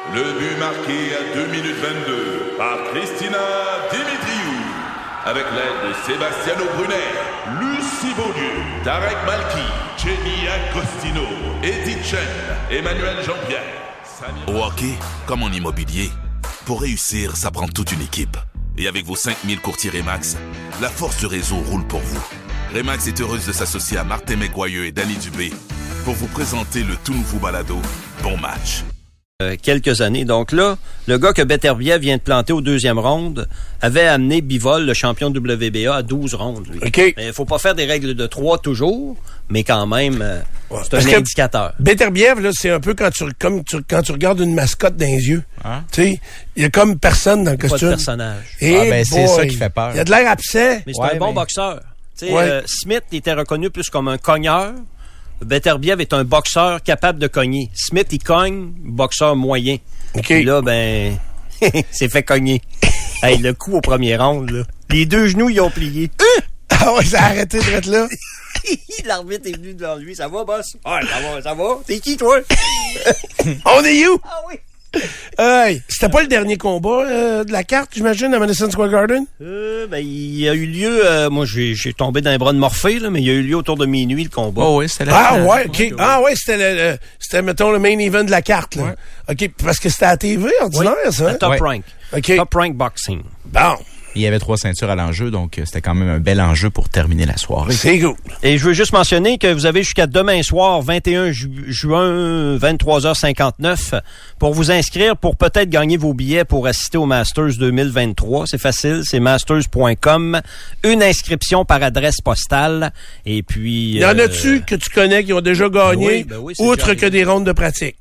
Le but marqué à 2 minutes 22 par Christina Dimitriou. Avec l'aide de Sebastiano Brunet, Lucie Beaulieu, Tarek Malki, Jenny Agostino, Edith Chen, Emmanuel Jean-Pierre. Au hockey, comme en immobilier, pour réussir, ça prend toute une équipe. Et avec vos 5000 courtiers Remax, la force du réseau roule pour vous. Remax est heureuse de s'associer à Martin McGuire et Danny Dubé pour vous présenter le tout nouveau balado Bon Match. Quelques années. Donc là, le gars que Beterbiev vient de planter au 2e ronde avait amené Bivol, le champion de WBA, à 12 rondes. Lui. OK. Il faut pas faire des règles de 3 toujours, mais quand même, c'est un indicateur. Beterbiev, là, c'est un peu quand tu regardes une mascotte dans les yeux. Hein? Tu sais, il y a comme personne dans le costume. Pas de personnage. Et c'est ça qui fait peur. Il a de l'air absent. Mais c'est un bon boxeur. Tu sais, Smith était reconnu plus comme un cogneur. Beterbiev est un boxeur capable de cogner. Smith, il cogne, boxeur moyen. OK. Et là, c'est fait cogner. Hey, le coup au premier round, là. Les 2 genoux, ils ont plié. Ah ouais, ça a arrêté de être là. L'arbitre est venu devant lui. Ça va, boss? Ouais, ça va. T'es qui, toi? On est you? Ah oui. C'était pas le dernier combat de la carte, j'imagine, à Madison Square Garden? Il a eu lieu, moi j'ai tombé dans les bras de Morphée, là, mais il a eu lieu autour de minuit le combat. Oh oui, c'était c'était, mettons, le main event de la carte, là. Ouais. OK, parce que c'était à la TV ordinaire, ça? À Top Rank. OK. Top Rank Boxing. Bon. Il y avait 3 ceintures à l'enjeu, donc c'était quand même un bel enjeu pour terminer la soirée. C'est cool. Et je veux juste mentionner que vous avez jusqu'à demain soir, 21 juin, 23h59, pour vous inscrire pour peut-être gagner vos billets pour assister au Masters 2023. C'est facile, c'est masters.com. Une inscription par adresse postale. Et puis... Y en a-tu que tu connais qui ont déjà gagné, outre que des rondes de pratique?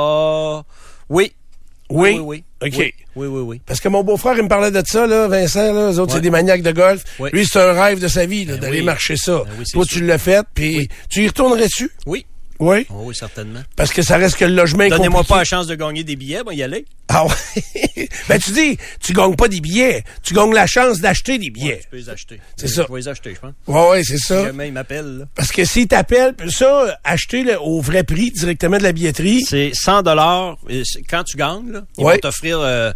Oui. Oui. OK. Oui. Parce que mon beau-frère, il me parlait de ça, là, Vincent, là. Eux autres, c'est des maniaques de golf. Oui. Lui, c'est un rêve de sa vie, là, d'aller marcher ça. Toi, tu l'as fait, puis tu y retournerais-tu? Oui. Oui? Oh, oui, certainement. Parce que ça reste que le logement est compliqué. Donnez-moi pas la chance de gagner des billets, y aller. Ah ouais? Tu dis, tu gagnes pas des billets, tu gagnes la chance d'acheter des billets. Ouais, tu peux les acheter. C'est ça. Je vais les acheter, je pense. Ouais, c'est ça. Si jamais ils m'appellent, là. Parce que s'ils t'appellent, ça, acheter au vrai prix directement de la billetterie. C'est $100. Quand tu gagnes, là, ils vont t'offrir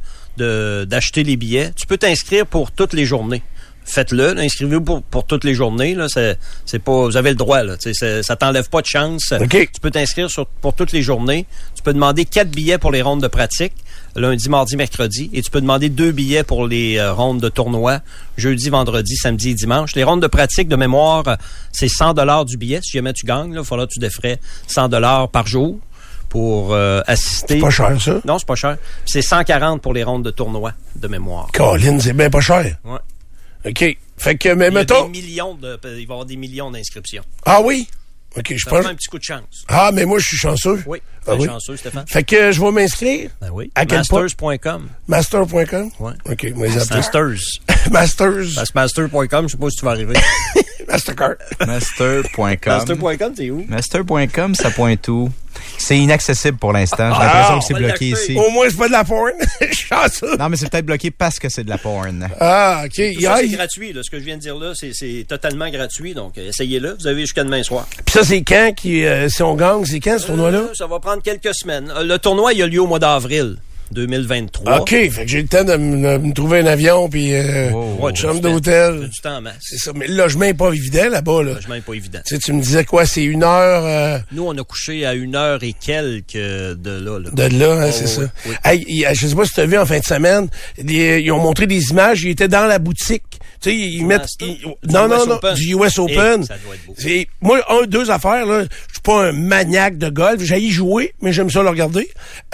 d'acheter les billets. Tu peux t'inscrire pour toutes les journées. Faites-le, inscrivez-vous pour toutes les journées, là, c'est pas, vous avez le droit, là, ça t'enlève pas de chance. Okay. Tu peux t'inscrire pour toutes les journées. Tu peux demander 4 billets pour les rondes de pratique, lundi, mardi, mercredi, et tu peux demander 2 billets pour les rondes de tournoi, jeudi, vendredi, samedi et dimanche. Les rondes de pratique, de mémoire, c'est $100 du billet. Si jamais tu gagnes, là, il faudra que tu défrais $100 par jour pour assister. C'est pas cher, ça? Non, c'est pas cher. Puis c'est 140 pour les rondes de tournoi, de mémoire. Colin, c'est bien pas cher. Ouais. OK. Fait que, mais mettons... il va y avoir des millions d'inscriptions. Ah oui? OK, je pense... un petit coup de chance. Ah, mais moi, je suis chanceux. Oui, chanceux, Stéphane. Fait que je vais m'inscrire. Ben oui. À Masters.com. Master.com? Oui. OK, moi, Masters. Masters. Parce que Master.com, je sais pas si tu vas arriver. Mastercard. Master.com. Master.com, c'est où? Master.com, ça pointe où? C'est inaccessible pour l'instant. J'ai l'impression que c'est bloqué ici. Au moins, c'est pas de la porn. Je suis chanceux. Non, mais c'est peut-être bloqué parce que c'est de la porn. Ah, OK. Tout ça, c'est gratuit. Là. Ce que je viens de dire là, c'est totalement gratuit. Donc, essayez-le. Vous avez jusqu'à demain soir. Puis ça, c'est quand si on gagne? C'est quand, ce tournoi-là? Ça va prendre quelques semaines. Le tournoi, il a lieu au mois d'avril 2023. OK. Fait que j'ai le temps de me trouver un avion puis une chambre d'hôtel. Du temps en masse. C'est ça. Mais le logement n'est pas évident là-bas. Là. Le logement n'est pas évident. Tu me disais quoi? C'est 1 heure... Nous, on a couché à 1 heure et quelques de là. De là, hein, c'est ça. Oui. Hey, je sais pas si tu as vu en fin de semaine, ils ont montré des images, ils étaient dans la boutique. Tu sais, ils mettent... Non, du US Open. Ça doit être beau. Moi, 2 affaires, là. Je suis pas un maniaque de golf. J'ai y jouer, mais j'aime ça le regarder.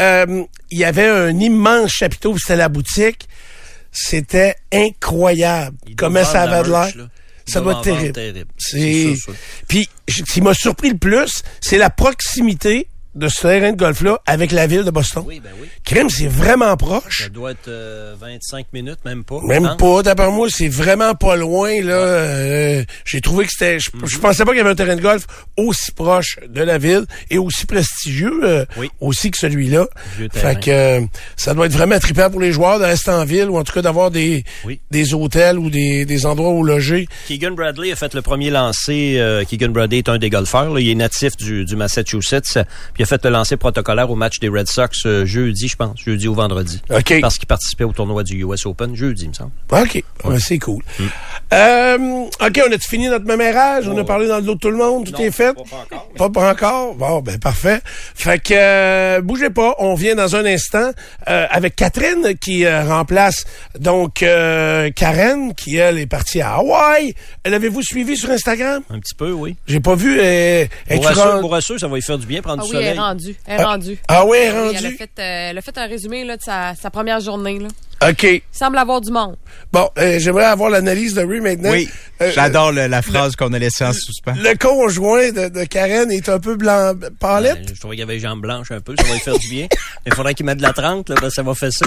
Il y avait un immense chapiteau, c'était la boutique. C'était incroyable. Comment ça avait de l'air. Ça doit être terrible. C'est sûr. Puis, ce qui m'a surpris le plus, c'est la proximité de ce terrain de golf-là avec la ville de Boston. Oui, ben oui. Crime, c'est vraiment proche. Ça doit être 25 minutes, même pas. Même pas, d'après moi, c'est vraiment pas loin, là. J'ai trouvé que c'était... Je pensais pas qu'il y avait un terrain de golf aussi proche de la ville et aussi prestigieux aussi que celui-là. Fait que ça doit être vraiment trippant pour les joueurs de rester en ville ou en tout cas d'avoir des hôtels ou des endroits où loger. Keegan Bradley a fait le premier lancer. Keegan Bradley est un des golfeurs. Là. Il est natif du Massachusetts. Puis il a fait le lancer protocolaire au match des Red Sox jeudi, je pense. Jeudi ou vendredi. OK. Parce qu'il participait au tournoi du US Open jeudi, il me semble. OK. Ouais, c'est cool. OK, on a-tu fini notre mémérage? On a parlé dans le dos de tout le monde? Tout est fait? Pas encore. Bon, ben parfait. Fait que bougez pas. On vient dans un instant avec Catherine qui remplace donc Karen, qui, elle, est partie à Hawaï. L'avez-vous suivi sur Instagram? Un petit peu, oui. J'ai pas vu. Pour rassurer, ça va lui faire du bien prendre du soleil. Elle est rendue. Ah oui, elle est rendue. Elle a fait un résumé là, de sa première journée. Là. OK. Il semble avoir du monde. Bon, j'aimerais avoir l'analyse de Rue maintenant. Oui, j'adore la phrase qu'on a laissée en suspens. Le conjoint de Karen est un peu blanc, pâlette. Je trouvais qu'il y avait les jambes blanches un peu, ça va lui faire du bien. Il faudrait qu'il mette de la 30, là, ça va fesser.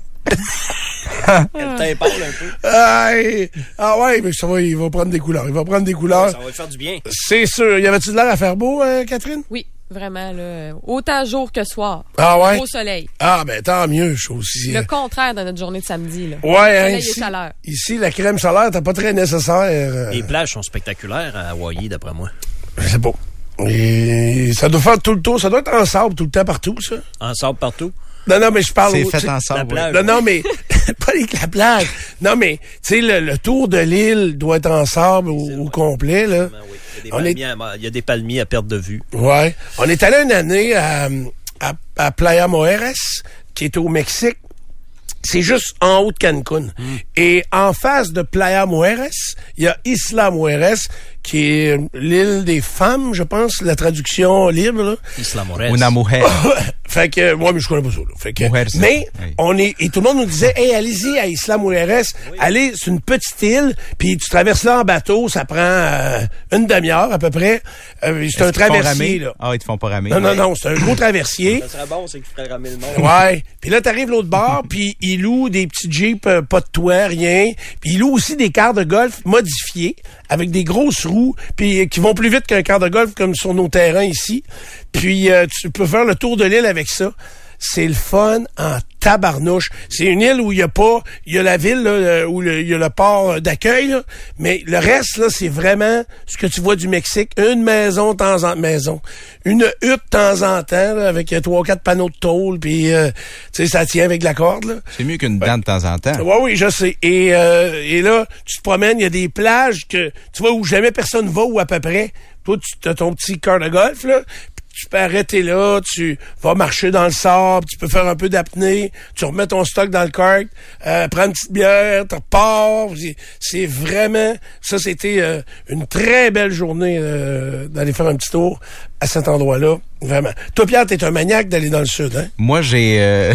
Elle t'imparle un peu. Ah ouais, mais ça va, il va prendre des couleurs. Ça va lui faire du bien. C'est sûr. Y avait-tu de l'air à faire beau, Catherine? Oui, vraiment, là. Autant jour que soir. Ah ouais? Au soleil. Ah, ben tant mieux, je trouve aussi. Le contraire de notre journée de samedi, là. Ouais, Soleil et chaleur. Ici, la crème solaire, t'as pas très nécessaire. Les plages sont spectaculaires à Hawaï, d'après moi. Je sais pas. Et ça doit faire tout le tour. Ça doit être en sable tout le temps partout, ça. En sable partout? Non, mais je parle... C'est fait en sable, ouais. Non, mais... pas la plage. Non, mais, tu sais, le tour de l'île doit être en sable au complet, là. Oui. Il y a des palmiers à perte de vue. Ouais. On est allé une année à Playa Mujeres, qui est au Mexique. C'est juste en haut de Cancun. Et en face de Playa Mujeres, il y a Isla Mujeres, qui est l'île des femmes, je pense, la traduction libre, là. Isla Mujeres. Una mujer. Fait que, moi, mais je connais pas ça, là. Fait que, Mujer, mais, oui. et tout le monde nous disait, hey, allez-y à Isla Mujeres. Oui. Allez, c'est une petite île, puis tu traverses là en bateau, ça prend une demi-heure à peu près. C'est un traversier, là. Ah, ils te font pas ramer. Non, c'est un gros traversier. Ça serait bon, c'est qu'il ferait ramer le monde. Ouais. Puis là, t'arrives l'autre bord, puis ils louent des petits jeeps, pas de toit, rien. Puis ils louent aussi des cars de golf modifiés, avec des grosses roues, puis qui vont plus vite qu'un car de golf comme sur nos terrains ici. Puis tu peux faire le tour de l'île avec ça. C'est le fun en tabarnouche. C'est une île où il y a la ville là, où il y a le port d'accueil, là, mais le reste là, c'est vraiment ce que tu vois du Mexique, une maison de temps en temps, une hutte de temps en temps là, avec 3-4 panneaux de tôle, puis tu sais ça tient avec de la corde là. C'est mieux qu'une dent de temps en temps. Oui, je sais. Et là, tu te promènes, il y a des plages que tu vois où jamais personne va ou à peu près. Toi, tu as ton petit car de golf là. Tu peux arrêter là, tu vas marcher dans le sable, tu peux faire un peu d'apnée, tu remets ton stock dans le kart, prends une petite bière, tu repars. C'est vraiment... Ça, c'était une très belle journée d'aller faire un petit tour à cet endroit-là. Vraiment. Toi, Pierre, t'es un maniaque d'aller dans le sud, hein? Moi, j'ai...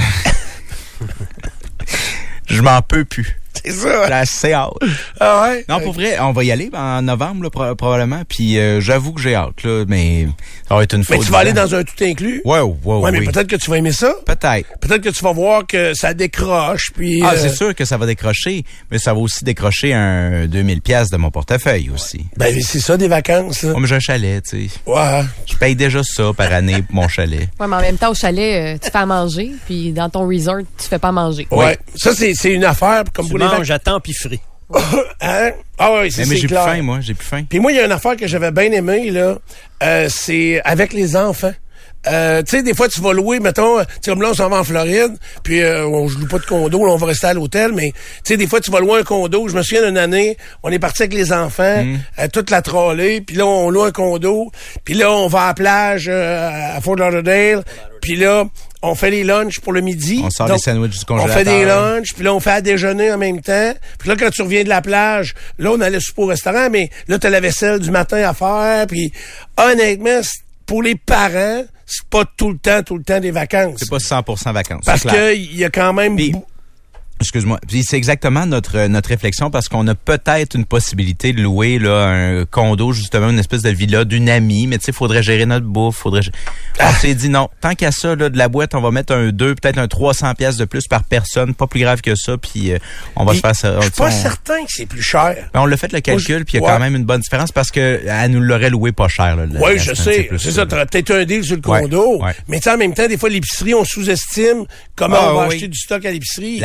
Je m'en peux plus. C'est ça. J'ai assez hâte. Ah ouais? Non, pour vrai, on va y aller en novembre, là, probablement. Puis j'avoue que j'ai hâte, là, mais ça va être une faute. Mais tu vas aller dans un tout inclus? Ouais, mais peut-être que tu vas aimer ça. Peut-être. Peut-être que tu vas voir que ça décroche, puis... Ah, c'est sûr que ça va décrocher, mais ça va aussi décrocher un 2000 pièces de mon portefeuille aussi. Ben, c'est ça, des vacances, là. Oh, mais j'ai un chalet, tu sais. Ouais. Je paye déjà ça par année pour mon chalet. Ouais, mais en même temps, au chalet, tu fais à manger, puis dans ton resort, tu fais pas manger. Ouais. Ça, c'est une affaire, comme tu manges à temps pis frais. Hein? Ah oui, c'est mais j'ai plus clair. faim, moi, j'ai plus faim. Puis moi, il y a une affaire que j'avais bien aimée, là, c'est avec les enfants. Tu sais, des fois, tu vas louer, mettons, tu sais, comme là, on s'en va en Floride, puis je loue pas de condo, là, on va rester à l'hôtel, mais tu sais, des fois, tu vas louer un condo. Je me souviens d'une année, on est parti avec les enfants, toute la trolley, puis là, on loue un condo, puis là, on va à la plage à Fort Lauderdale, puis là, on fait les lunchs pour le midi. On sort les sandwichs du congélateur. On fait des lunchs, puis là, on fait à déjeuner en même temps. Puis là, quand tu reviens de la plage, là, on allait souper au restaurant, mais là, t'as la vaisselle du matin à faire. Puis honnêtement, pour les parents, c'est pas tout le temps des vacances. C'est pas 100% vacances. Parce que il y a quand même... Excuse-moi. Puis c'est exactement notre réflexion parce qu'on a peut-être une possibilité de louer là un condo, justement, une espèce de villa d'une amie, mais tu sais, faudrait gérer notre bouffe, On s'est dit non, tant qu'à ça, là, de la boîte, on va mettre peut-être un 300 pièces de plus par personne, pas plus grave que ça, puis on va se faire ça. Je suis pas certain que c'est plus cher. Ben, on l'a fait le calcul, puis il y a quand même une bonne différence parce que elle nous l'aurait loué pas cher. Oui, je sais. C'est ça, t'aurais peut-être un deal sur le condo, mais tu sais, en même temps, des fois, l'épicerie, on sous-estime comment on va acheter du stock à l'épicerie. L'alcool.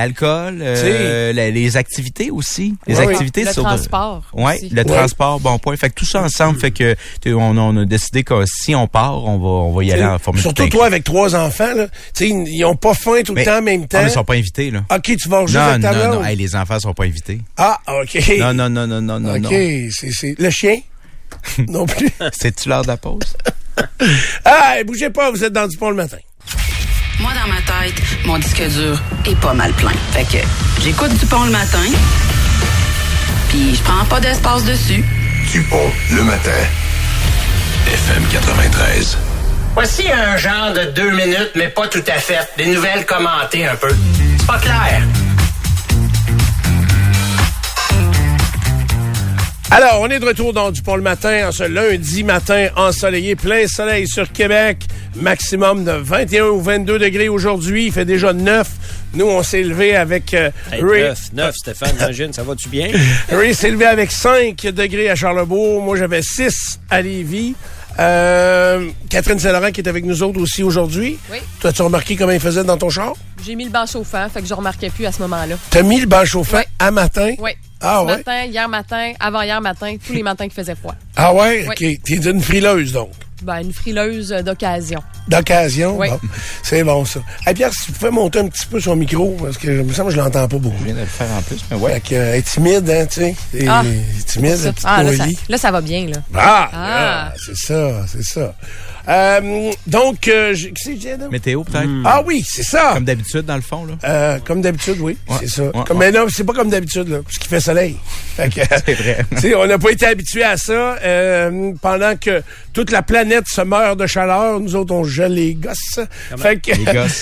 bénévoles, les activités aussi. Les activités le sur transport. Oui, le transport, bon point. Fait que tout ça ensemble fait que on a décidé que si on part, on va y aller en formule. Surtout toi avec 3 enfants, là, ils ont pas faim tout le temps en même temps. Ah, mais ils sont pas invités, là. OK, tu vas juste avec ta blonde? Non, hey, les enfants sont pas invités. Ah, OK. Non. OK, c'est le chien? Non plus. C'est-tu l'heure de la pause? Bougez pas, vous êtes dans Dupont le matin. Moi, dans ma tête, mon disque dur est pas mal plein. Fait que j'écoute Dupont le matin, puis je prends pas d'espace dessus. Dupont le matin. FM 93. Voici un genre de 2 minutes, mais pas tout à fait. Des nouvelles commentées un peu. C'est pas clair. Alors, on est de retour dans Dupont le matin, en ce lundi matin ensoleillé, plein soleil sur Québec. Maximum de 21 ou 22 degrés aujourd'hui. Il fait déjà 9. Nous, on s'est levé avec Ray. 9, Stéphane, imagine, ça va-tu bien? Ray s'est levé avec 5 degrés à Charlebourg. Moi, j'avais 6 à Lévis. Catherine Saint-Laurent qui est avec nous autres aussi aujourd'hui. Oui. Toi, as-tu remarqué comment il faisait dans ton char? J'ai mis le banc chauffant, fait que je remarquais plus à ce moment-là. T'as mis le banc chauffant à matin? Oui. Ah ce ouais? matin, hier matin, avant-hier matin, tous les matins qui faisaient froid. Ah ouais? Oui. OK. T'es une frileuse, donc. Ben, une frileuse d'occasion. D'occasion? Oui. Bon. C'est bon, ça. Hey, Pierre, si tu pouvais monter un petit peu son micro, parce que me semble que je l'entends pas beaucoup. Je viens de le faire en plus, mais ouais. Fait que, elle est timide, hein, tu sais. Timide, la petite Noélie. Là, ça va bien, là. Là, c'est ça. Donc, qu'est-ce que je disais, là? Météo, peut-être? Ah oui, c'est ça. Comme d'habitude, dans le fond, là? Comme d'habitude, oui, c'est ça. Ouais, Mais non, c'est pas comme d'habitude, là, parce qu'il fait soleil. Fait que, c'est vrai. Tu sais, on n'a pas été habitués à ça. Pendant que toute la planète se meurt de chaleur, nous autres, on gèle les gosses. Fait que, les gosses.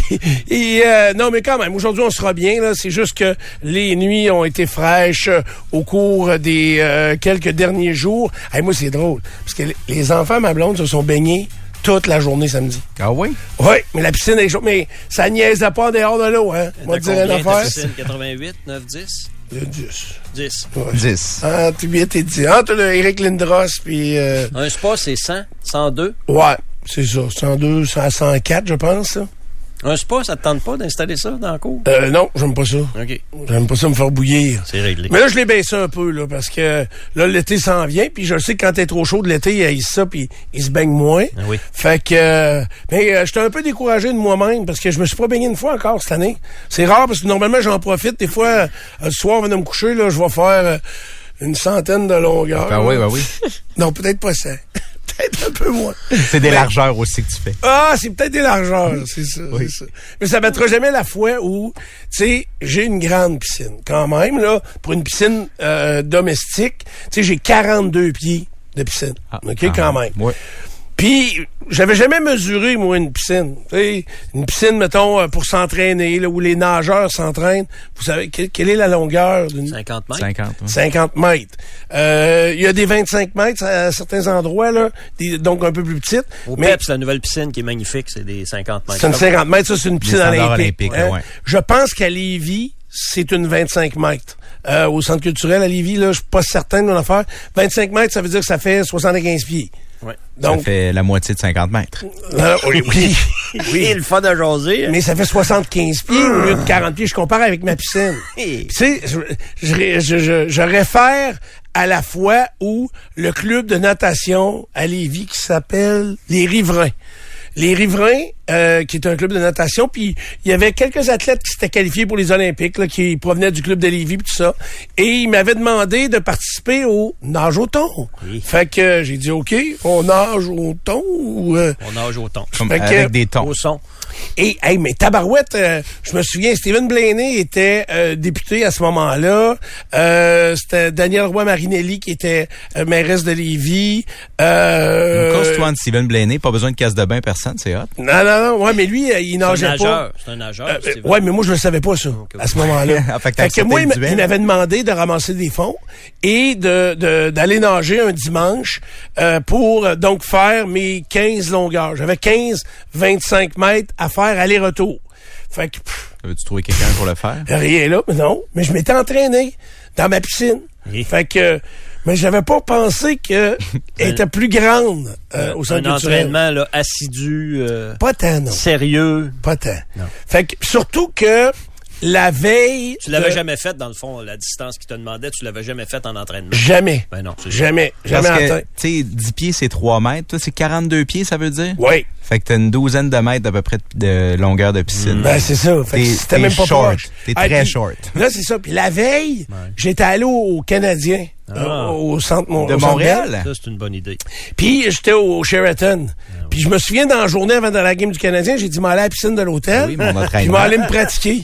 non, mais quand même, aujourd'hui, on sera bien, là. C'est juste que les nuits ont été fraîches au cours des quelques derniers jours. Hey, moi, c'est drôle, parce que les enfants, ma blonde, se sont baignés toute la journée samedi. Ah oui? Oui, mais la piscine est chaude. Mais ça niaisait pas dehors de l'eau, hein? Moi, dire une affaire. Piscine, 88, 9, 10? 10. Ouais. 10. Entre 8 et 10. Entre Éric Lindros puis... Un spa, c'est 100, 102? Ouais, c'est ça. 102, 104, je pense, ça. Un spa, ça te tente pas d'installer ça dans la cour? Non, j'aime pas ça. OK. J'aime pas ça me faire bouillir. C'est réglé. Mais là, je l'ai baissé un peu, là, parce que là, l'été s'en vient, puis je sais que quand t'es trop chaud de l'été, il haït ça, puis il se baigne moins. Ah oui. Fait que... mais j'étais un peu découragé de moi-même, parce que je me suis pas baigné une fois encore cette année. C'est rare, parce que normalement, j'en profite. Des fois, le soir, avant de me coucher, là, je vais faire une centaine de longueurs. Ah oui. Non, peut-être pas ça. Peut-être un peu moins. C'est des largeurs aussi que tu fais. Ah, c'est peut-être des largeurs, c'est ça, oui. c'est ça. Mais ça mettra jamais la fois où, tu sais, j'ai une grande piscine. Quand même, là, pour une piscine domestique, tu sais, j'ai 42 pieds de piscine. OK, quand même. Ouais. Puis, j'avais jamais mesuré, moi, une piscine. Tu sais, une piscine, mettons, pour s'entraîner, là, où les nageurs s'entraînent. Vous savez, quelle est la longueur d'une... 50 mètres? 50. Ouais. 50 mètres. Il y a des 25 mètres à certains endroits, là, donc un peu plus petites. Au mais PEPS, la nouvelle piscine qui est magnifique, c'est des 50 mètres. c'est une 50 mètres, ça, c'est une piscine olympique. Hein? Ouais. Je pense qu'à Lévis, c'est une 25 mètres. Au centre culturel à Lévis, là, je suis pas certain de mon affaire. 25 mètres, ça veut dire que ça fait 75 pieds. Ouais. Donc, ça fait la moitié de 50 mètres. oui. Oui, le fun de jaser. Hein? Mais ça fait 75 pieds au lieu de 40 pieds. Je compare avec ma piscine. Tu sais, je réfère à la fois où le club de natation à Lévis qui s'appelle les Riverains. Les Riverains, qui est un club de natation, puis il y avait quelques athlètes qui s'étaient qualifiés pour les Olympiques, là, qui provenaient du club de Lévis, puis tout ça. Et ils m'avaient demandé de participer au nage au thon. Oui. Fait que j'ai dit, OK, on nage au thon ou... On nage au thon. Comme avec des thons. Au son. Et, hey, mais tabarouette, je me souviens, Steven Blaney était député à ce moment-là. C'était Daniel Roy-Marinelli qui était mairesse de Lévis. Toi, Steven Blaney, pas besoin de casse de bain, personne, c'est hot. Non, ouais, mais lui, il nageait pas. C'est un nageur. Ouais, mais moi, je le savais pas, ça, à ce moment-là. fait que moi, il m'avait demandé de ramasser des fonds et d'aller nager un dimanche pour donc faire mes 15 longueurs. J'avais 25 mètres à faire aller-retour. Fait que... Avais-tu trouvé quelqu'un pour le faire? Rien là, non. Mais je m'étais entraîné dans ma piscine. Fait que... Mais j'avais pas pensé qu'elle était plus grande au centre culturel. Un entraînement là, assidu. Pas tant, non. Sérieux. Pas tant. Non. Fait que, surtout que la veille... Tu l'avais jamais fait, dans le fond, la distance qu'il te demandait, tu l'avais jamais fait en entraînement? Jamais. Ben non, c'est jamais Parce atteint. que, tu sais, 10 pieds, c'est 3 mètres. Toi, c'est 42 pieds, ça veut dire? Oui. Fait que t'as une douzaine de mètres à peu près de longueur de piscine. Ben, c'est ça. Fait que c'était même pas short. proche. T'es très puis, short. Là, c'est ça. Puis la veille, j'étais allé au Canadien, au centre De au Montréal? Ça, c'est une bonne idée. Puis j'étais au Sheraton. Puis je me souviens, dans la journée avant de la game du Canadien, j'ai dit, m'aller à la piscine de l'hôtel. Oui, mon puis entraînement. m'aller me pratiquer.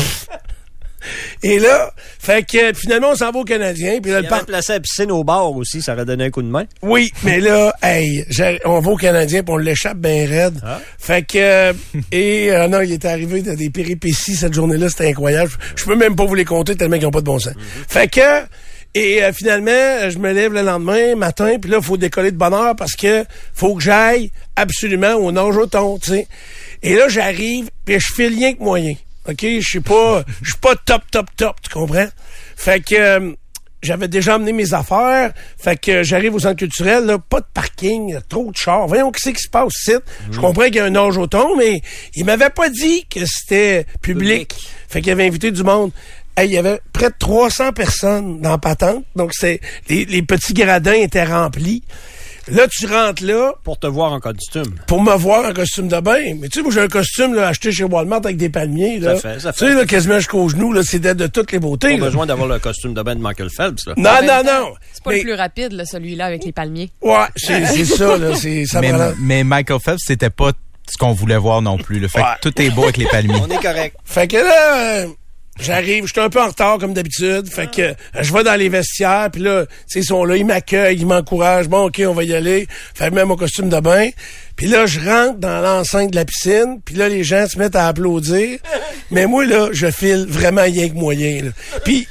Et là, fait que finalement, on s'en va au Canadien. Puis là, Il avait placé la piscine au bar aussi, ça aurait donné un coup de main. Oui, mais là, hey, on va au Canadien puis on l'échappe bien raide. Fait que non, il est arrivé des péripéties cette journée-là, c'était incroyable. Je peux même pas vous les compter tellement qu'ils n'ont pas de bon sens. Fait que finalement, je me lève le lendemain matin, puis là, il faut décoller de bonne heure parce que faut que j'aille absolument au nage-au-thon, tu sais. Et là, j'arrive, puis je fais rien que moyen. OK, je suis pas top, tu comprends? Fait que j'avais déjà emmené mes affaires, fait que j'arrive au centre culturel, là, pas de parking, trop de chars. Voyons qu'est-ce qui se passe ici. Je comprends qu'il y a un nage au thon, mais il m'avait pas dit que c'était public. Fait qu'il avait invité du monde. Hey, il y avait près de 300 personnes dans la patente, donc les petits gradins étaient remplis. Là, tu rentres là. Pour te voir en costume. Pour me voir en costume de bain. Mais tu sais, moi, j'ai un costume là, acheté chez Walmart avec des palmiers. Là. Ça fait. Tu sais, là, quasiment jusqu'aux genoux, là, c'est de toutes les beautés. Pas besoin d'avoir le costume de bain de Michael Phelps, là. Non. C'est pas le plus rapide, là, celui-là, avec les palmiers. Ouais, c'est ça, là. Mais Michael Phelps, c'était pas ce qu'on voulait voir non plus. Là. Fait que tout est beau avec les palmiers. On est correct. Fait que là... J'arrive, j'étais un peu en retard comme d'habitude, fait que je vais dans les vestiaires, puis là, tu sais, ils sont là, ils m'accueillent, ils m'encouragent, bon, OK, on va y aller, fait même mon costume de bain, puis là, je rentre dans l'enceinte de la piscine, puis là, les gens se mettent à applaudir, mais moi, là, je file vraiment rien que moyen, là. Puis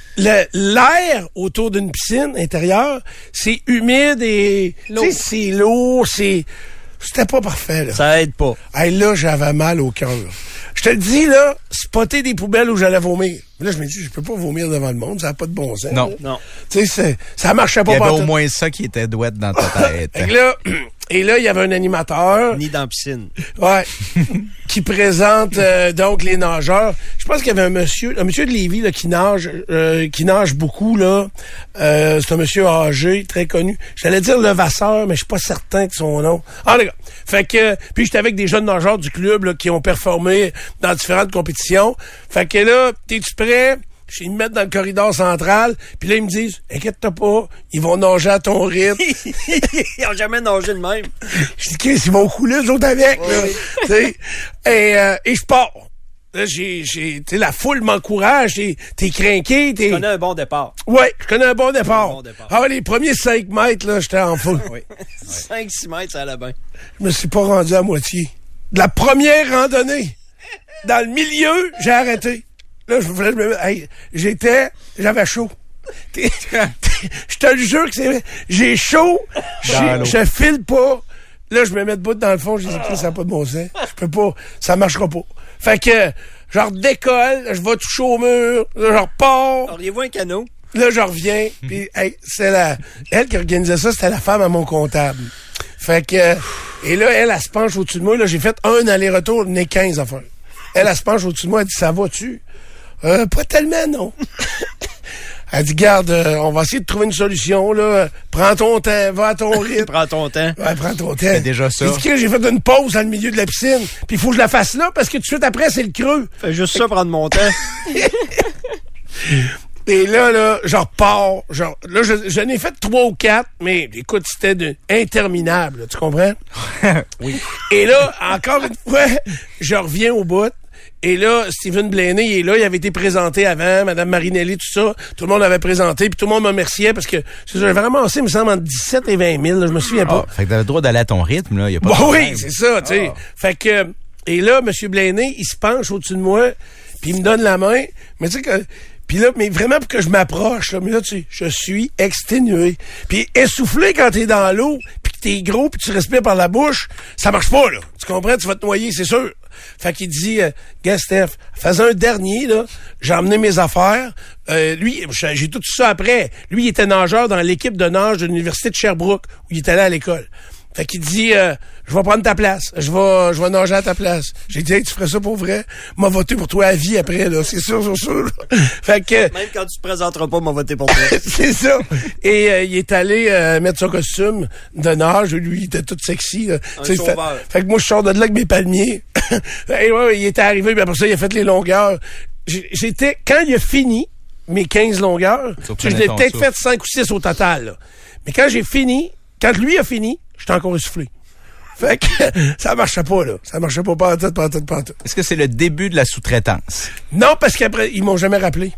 l'air autour d'une piscine intérieure, c'est humide et, tu sais, c'est lourd, c'était pas parfait, là. Ça aide pas. Hey, là, j'avais mal au cœur. Je te le dis, là, spotter des poubelles où j'allais vomir. Là, je me dis, je peux pas vomir devant le monde, ça n'a pas de bon sens. Non. Tu sais, ça marchait pas. Il y avait au moins ça qui était douette dans ta tête. Et là, il y avait un animateur. Ni dans la piscine. Ouais. Qui présente, donc, les nageurs. Je pense qu'il y avait un monsieur de Lévis, là, qui nage beaucoup, là. C'est un monsieur âgé, très connu. J'allais dire Levasseur, mais je suis pas certain de son nom. Ah, les gars. Fait que, puis j'étais avec des jeunes nageurs du club, là, qui ont performé dans différentes compétitions. Fait que là, t'es-tu prêt? Ils me mettent dans le corridor central, puis là, ils me disent, inquiète-toi pas, ils vont nager à ton rythme. Ils ont jamais nagé de même. Je dis, qu'est-ce qu'ils vont couler, eux autres, avec, là. Tu sais, et je pars. Là, tu sais, la foule m'encourage, t'es craqué, Tu connais un bon départ. Ouais, je connais un bon départ. Ah, les premiers 5 mètres, là, j'étais en fou. Oui. 5-6 mètres, ça allait bien. Je me suis pas rendu à moitié. De la première randonnée, dans le milieu, j'ai arrêté. Là, j'avais chaud. Je te le jure que j'ai chaud, je file pas. Là, je me mets debout dans le fond, j'ai dit, ça n'a pas de bon sens. Je peux pas, ça marchera pas. Fait que, je redécolle, je vais toucher au mur, là, je repars. Auriez-vous un canot? Là, je reviens, puis hey, elle qui organisait ça, c'était la femme à mon comptable. Fait que, et là, elle se penche au-dessus de moi. Là, j'ai fait un aller-retour, n'est 15 à faire. Elle se penche au-dessus de moi, elle dit, ça va-tu? Pas tellement, non. Elle dit, garde, on va essayer de trouver une solution, là. Prends ton temps, va à ton rythme. Prends ton temps. Ouais, prends ton temps. C'est déjà ça. J'ai fait une pause dans le milieu de la piscine, puis il faut que je la fasse là, parce que tout de suite après, c'est le creux. Fais juste ça, prendre mon temps. Et là, je repars. Là, je n'ai fait 3 ou 4, mais écoute, c'était interminable, là, tu comprends? Oui. Et là, encore une fois, je reviens au bout. Et là, Steven Blaney, il est là, il avait été présenté avant, Mme Marinelli, tout ça. Tout le monde l'avait présenté, puis tout le monde me remerciait parce que j'avais vraiment assez, il me semble, entre 17 et 20 000, là, je me souviens pas. Fait que t'avais le droit d'aller à ton rythme, là, y a pas de problème. Oui, c'est ça, tu sais. Fait que, et là, M. Blaney, il se penche au-dessus de moi, puis il me donne la main, mais tu sais que... Puis là, mais vraiment pour que je m'approche, là, mais là, tu sais, je suis exténué. Puis essoufflé quand t'es dans l'eau, puis que t'es gros, puis tu respires par la bouche, ça marche pas, là. Tu comprends? Tu vas te noyer, c'est sûr. Fait qu'il dit, gars, Steph, faisais un dernier, là. J'ai emmené mes affaires. Lui, j'ai tout ça après. Lui, il était nageur dans l'équipe de nage de l'Université de Sherbrooke, où il est allé à l'école. Fait qu'il dit, je vais prendre ta place. Je vais nager à ta place. J'ai dit, hey, tu ferais ça pour vrai? M'a voté pour toi à vie après, là. C'est sûr. Fait que... Même quand tu te présenteras pas, m'a voté pour toi. C'est ça. Et il est allé mettre son costume de nage. Lui, il était tout sexy, là. Fait que moi, je sors de là avec mes palmiers. Et ouais, il était arrivé, puis après ça, il a fait les longueurs. Quand il a fini mes 15 longueurs, je l'ai peut-être fait 5 ou 6 au total, là. Mais quand lui a fini, j'étais encore essoufflé. Fait que ça marchait pas, là. Ça marchait pas, pas en tout. Est-ce que c'est le début de la sous-traitance? Non, parce qu'après, ils m'ont jamais rappelé.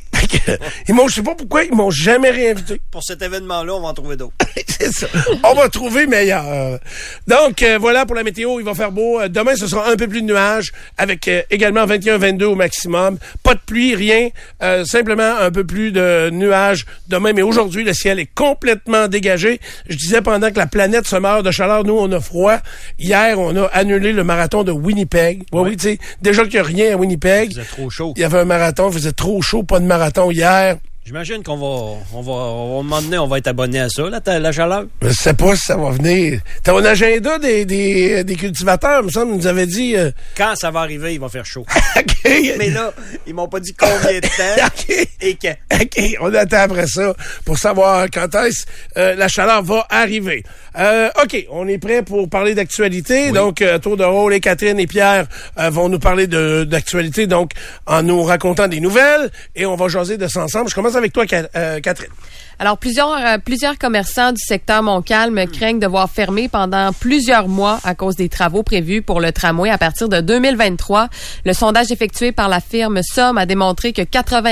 Je sais pas pourquoi, ils m'ont jamais réinvité. Pour cet événement-là, on va en trouver d'autres. C'est ça. On va trouver meilleur. Donc, voilà pour la météo. Il va faire beau. Demain, ce sera un peu plus de nuages, avec également 21-22 au maximum. Pas de pluie, rien. Simplement un peu plus de nuages demain. Mais aujourd'hui, le ciel est complètement dégagé. Je disais pendant que la planète se meurt de chaleur, nous, on a froid. Hier, on a annulé le marathon de Winnipeg. Oui, tu sais, déjà qu'il n'y a rien à Winnipeg. Il faisait trop chaud. Il y avait un marathon, il faisait trop chaud, pas de marathon hier. J'imagine qu'on va, à un moment donné, on va être abonné à ça, la chaleur. Je sais pas si ça va venir. Ton agenda des cultivateurs, il me semble, nous avait dit... Quand ça va arriver, il va faire chaud. Okay. Mais là, ils m'ont pas dit combien de temps et quand. OK, on attend après ça pour savoir quand est-ce la chaleur va arriver. OK, on est prêt pour parler d'actualité. Oui. Donc, tour de rôle, et Catherine et Pierre vont nous parler d'actualité, donc en nous racontant des nouvelles, et on va jaser de ça ensemble. Je commence avec toi, Catherine. Alors, plusieurs commerçants du secteur Montcalm craignent devoir fermer pendant plusieurs mois à cause des travaux prévus pour le tramway à partir de 2023. Le sondage effectué par la firme Somme a démontré que